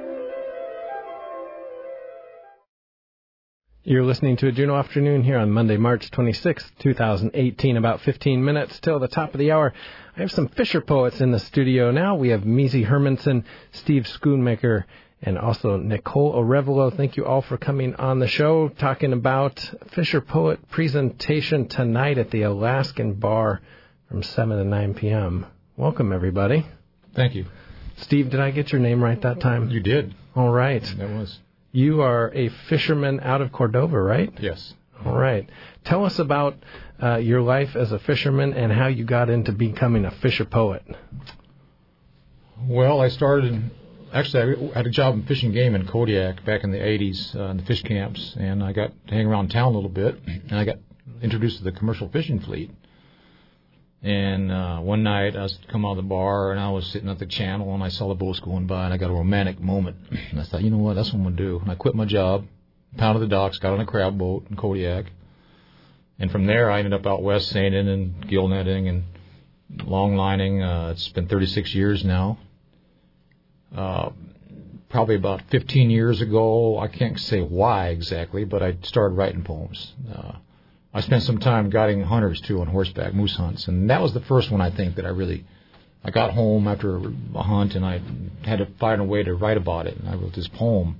You're listening to a Juneau Afternoon here on Monday, March twenty-sixth, twenty eighteen. About fifteen minutes till the top of the hour. I have some Fisher poets in the studio now. We have Measy Hermanson, Steve Schoonmaker, and also Nicole Arevalo. Thank you all for coming on the show, talking about Fisher Poet presentation tonight at the Alaskan Bar from seven to nine p.m. Welcome, everybody. Thank you. Steve, did I get your name right that time? You did. All right. That was. You are a fisherman out of Cordova, right? Yes. All right. Tell us about uh, your life as a fisherman and how you got into becoming a Fisher Poet. Well, I started, actually, I had a job in Fish and Game in Kodiak back in the eighties uh, in the fish camps, and I got to hang around town a little bit, and I got introduced to the commercial fishing fleet. And uh, one night I was come out of the bar, and I was sitting at the channel, and I saw the boats going by, and I got a romantic moment. And I thought, you know what, that's what I'm going to do. And I quit my job, pounded the docks, got on a crab boat in Kodiak. And from there, I ended up out west seining and gill netting and long lining. Uh, it's been thirty-six years now. Uh, probably about fifteen years ago, I can't say why exactly, but I started writing poems. Uh, I spent some time guiding hunters, too, on horseback moose hunts. And that was the first one, I think, that I really... I got home after a hunt, and I had to find a way to write about it. And I wrote this poem.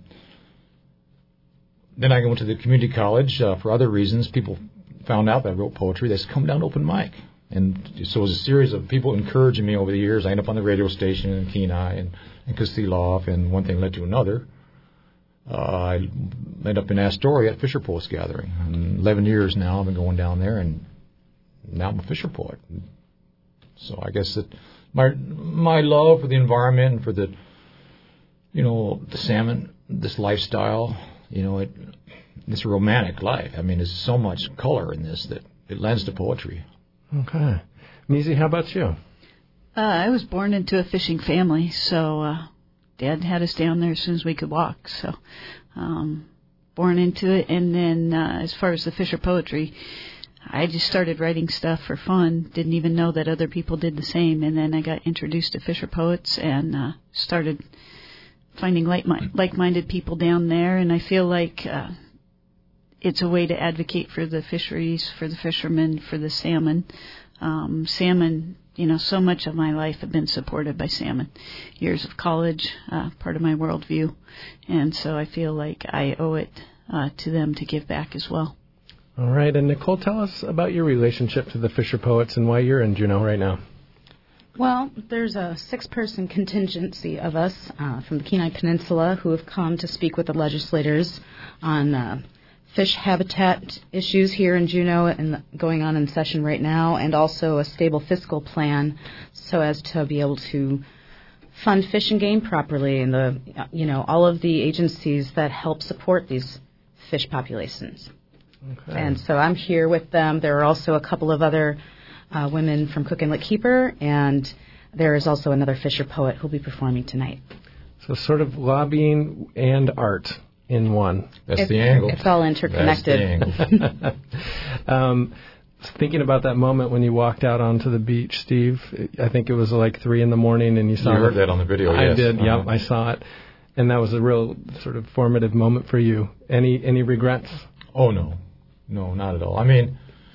Then I went to the community college uh, for other reasons. People found out that I wrote poetry. They said, come down to open mic. And so it was a series of people encouraging me over the years. I ended up on the radio station in Kenai and, and Kasilof, and one thing led to another. Uh, I ended up in Astoria at Fisher Poets Gathering. And eleven years now I've been going down there, and now I'm a Fisher poet. So I guess that my my love for the environment and for the, you know, the salmon, this lifestyle, you know, it it's a romantic life. I mean, there's so much color in this that it lends to poetry. Okay. Measy, how about you? Uh, I was born into a fishing family, so uh, Dad had us down there as soon as we could walk. So um, born into it, and then uh, as far as the Fisher poetry, I just started writing stuff for fun. Didn't even know that other people did the same, and then I got introduced to Fisher Poets and uh, started finding like like-minded people down there, and I feel like uh, it's a way to advocate for the fisheries, for the fishermen, for the salmon. Um, salmon, you know, so much of my life have been supported by salmon. Years of college, uh, part of my worldview, and so I feel like I owe it uh, to them to give back as well. All right, and Nicole, tell us about your relationship to the Fisher Poets and why you're in Juneau right now. Well, there's a six-person contingency of us uh, from the Kenai Peninsula who have come to speak with the legislators on uh, fish habitat issues here in Juneau and going on in session right now, and also a stable fiscal plan so as to be able to fund Fish and Game properly and the, you know, all of the agencies that help support these fish populations. Okay. And so I'm here with them. There are also a couple of other uh, women from Cook Inlet Keeper, and there is also another Fisher poet who will be performing tonight. So sort of lobbying and art in one. That's it's, the angle. It's all interconnected. That's the angle. um, thinking about that moment when you walked out onto the beach, Steve, I think it was like three in the morning, and you saw. You heard that on the video, I yes. did, uh-huh. Yep, I saw it. And that was a real sort of formative moment for you. Any any regrets? Oh, no. No, not at all. I mean,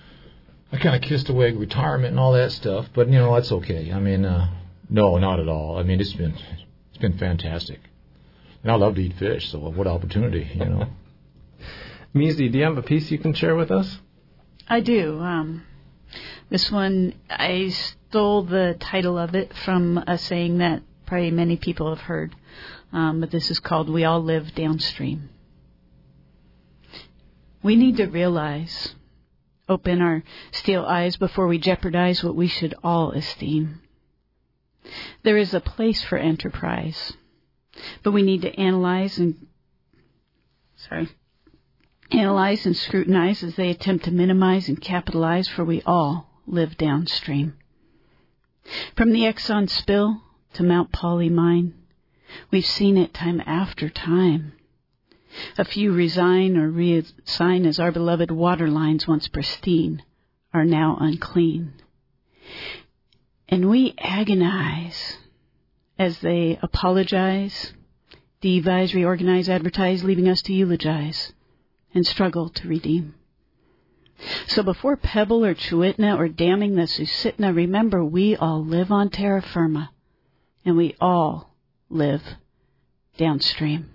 I kind of kissed away retirement and all that stuff, but, you know, that's okay. I mean, uh, no, not at all. I mean, it's been it's been fantastic. And I love to eat fish, so what opportunity, you know. Measy, do you have a piece you can share with us? I do. Um, this one, I stole the title of it from a saying that probably many people have heard, um, but this is called We All Live Downstream. We need to realize, open our steel eyes before we jeopardize what we should all esteem. There is a place for enterprise, but we need to analyze and sorry, analyze and scrutinize as they attempt to minimize and capitalize, for we all live downstream. From the Exxon spill to Mount Poly mine, we've seen it time after time. A few resign or reassign as our beloved water lines, once pristine, are now unclean. And we agonize as they apologize, devise, reorganize, advertise, leaving us to eulogize and struggle to redeem. So before Pebble or Chewitna or damming the Susitna, remember we all live on terra firma, and we all live downstream.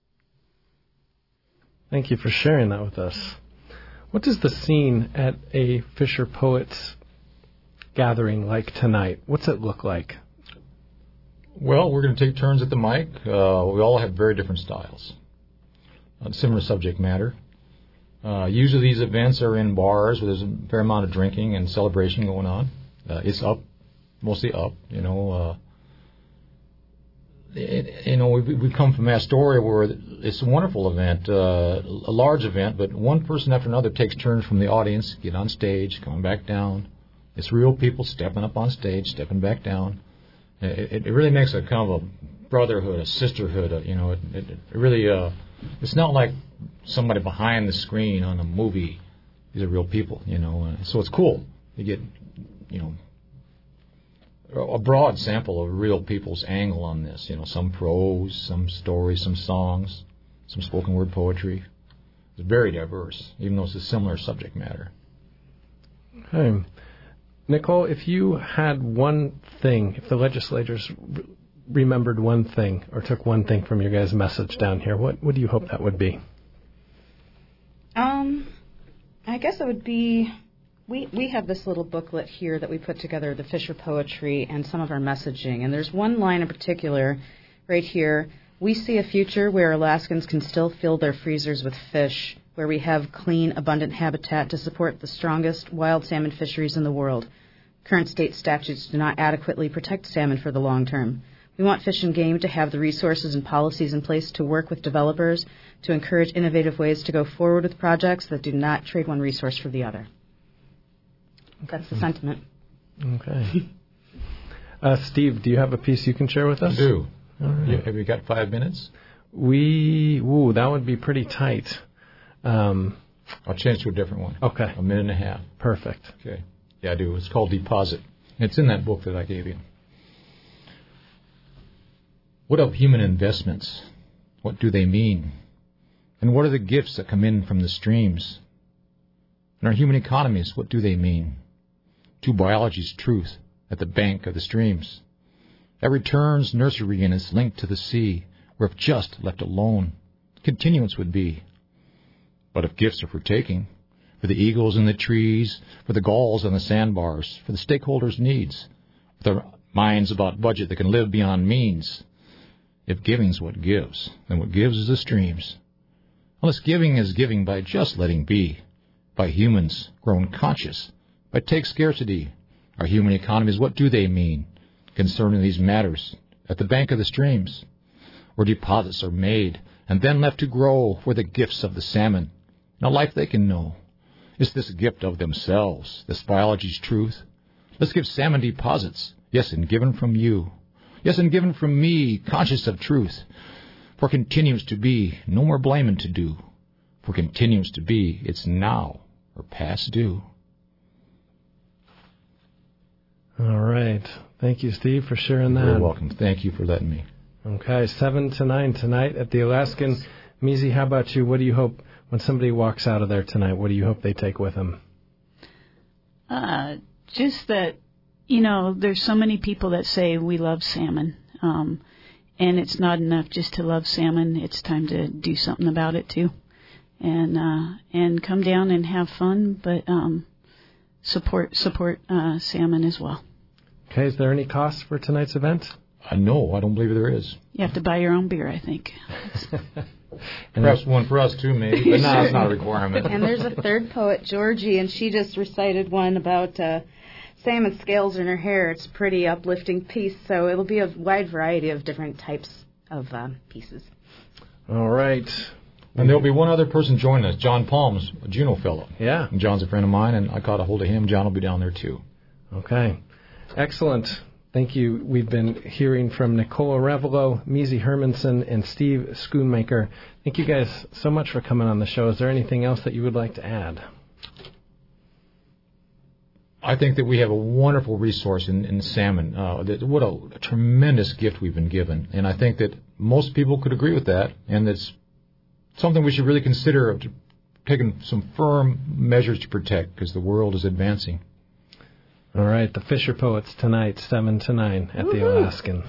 Thank you for sharing that with us. What is the scene at a Fisher Poets gathering like tonight? What's it look like? Well, we're going to take turns at the mic. Uh, we all have very different styles. Uh, similar subject matter. Uh, usually these events are in bars where there's a fair amount of drinking and celebration going on. Uh, it's up, mostly up, you know. Uh, it, you know, we we come from Astoria where it's a wonderful event, uh, a large event, but one person after another takes turns from the audience, get on stage, coming back down. It's real people stepping up on stage, stepping back down. It, it really makes a kind of a brotherhood, a sisterhood, a, you know, it, it, it really, uh, it's not like somebody behind the screen on a movie. These are real people, you know, uh, so it's cool. You get, you know, a broad sample of real people's angle on this, you know, some prose, some stories, some songs, some spoken word poetry. It's very diverse, even though it's a similar subject matter. Okay. Nicole, if you had one thing, if the legislators re- remembered one thing or took one thing from your guys' message down here, what, what do you hope that would be? Um, I guess it would be, we, we have this little booklet here that we put together, the Fisher Poetry and some of our messaging. And there's one line in particular right here. We see a future where Alaskans can still fill their freezers with fish, where we have clean, abundant habitat to support the strongest wild salmon fisheries in the world. Current state statutes do not adequately protect salmon for the long term. We want Fish and Game to have the resources and policies in place to work with developers to encourage innovative ways to go forward with projects that do not trade one resource for the other. That's the sentiment. Okay. uh, Steve, do you have a piece you can share with us? I do. All right. You, have you got five minutes? We, ooh, that would be pretty tight. Um, I'll change to a different one. Okay. A minute and a half. Perfect. Okay. Yeah, I do. It's called Deposit. It's in that book that I gave you. What of human investments? What do they mean? And what are the gifts that come in from the streams? And our human economies, what do they mean? To biology's truth at the bank of the streams. Every turn's nursery in is linked to the sea, where if just left alone, continuance would be. But if gifts are for taking, for the eagles in the trees, for the gulls on the sandbars, for the stakeholders' needs, with our minds about budget that can live beyond means, if giving's what gives, then what gives is the streams. Unless giving is giving by just letting be, by humans grown conscious, by take scarcity, our human economies, what do they mean concerning these matters at the bank of the streams, where deposits are made and then left to grow for the gifts of the salmon, and a life they can know? Is this a gift of themselves, this biology's truth? Let's give salmon deposits, yes, and given from you. Yes, and given from me, conscious of truth. For continues to be, no more blaming to do. For continues to be, it's now or past due. All right. Thank you, Steve, for sharing that. You're welcome. Thank you for letting me. Okay, seven to nine tonight at the Alaskan. Mizi, how about you? What do you hope when somebody walks out of there tonight? What do you hope they take with them? Uh, just that, you know, there's so many people that say we love salmon, um, and it's not enough just to love salmon. It's time to do something about it too, and uh, and come down and have fun, but um, support support uh, salmon as well. Okay, is there any cost for tonight's event? Uh, no, I don't believe there is. You have to buy your own beer, I think. Perhaps one for us too, maybe, but no, it's not a requirement. And there's a third poet, Georgie, and she just recited one about uh, salmon scales in her hair. It's a pretty uplifting piece, so it'll be a wide variety of different types of uh, pieces. All right. And there'll be one other person joining us, John Palms, a Juneau fellow. Yeah. And John's a friend of mine, and I caught a hold of him. John will be down there, too. Okay. Excellent. Thank you. We've been hearing from Nicola Revelo, Maisie Hermanson, and Steve Schoonmaker. Thank you guys so much for coming on the show. Is there anything else that you would like to add? I think that we have a wonderful resource in, in salmon. Uh, that, what a, a tremendous gift we've been given. And I think that most people could agree with that, and it's something we should really consider taking some firm measures to protect, because the world is advancing. All right, the Fisher Poets tonight, seven to nine at the Alaskan.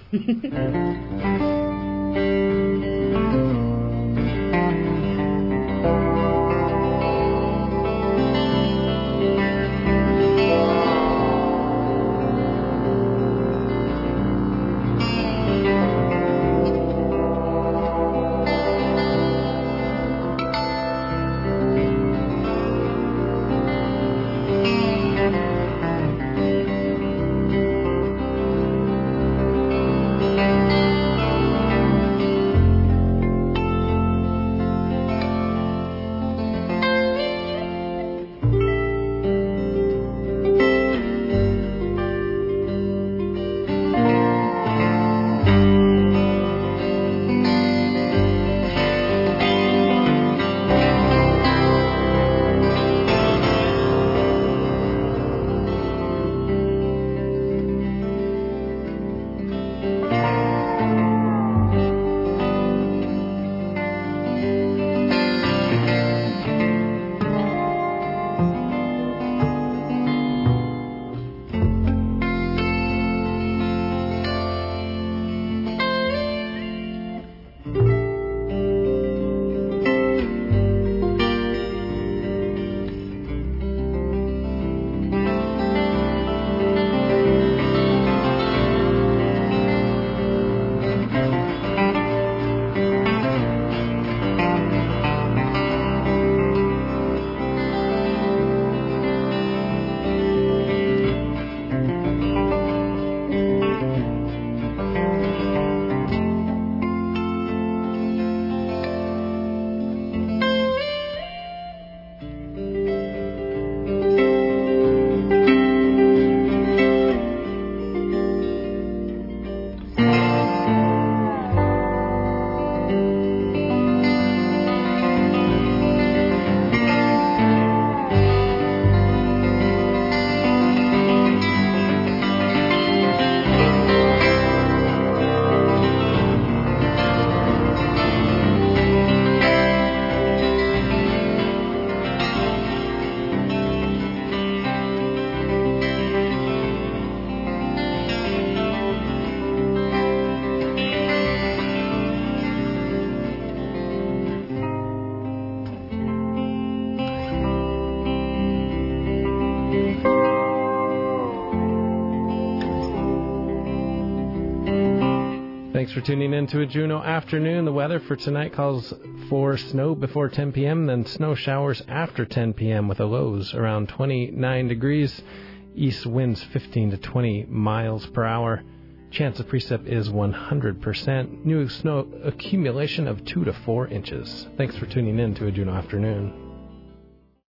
Thanks for tuning in to a Juneau afternoon. The weather for tonight calls for snow before ten p.m., then snow showers after ten p.m. with a lows around twenty-nine degrees. East winds fifteen to twenty miles per hour. Chance of precip is one hundred percent. New snow accumulation of two to four inches. Thanks for tuning in to a Juneau afternoon.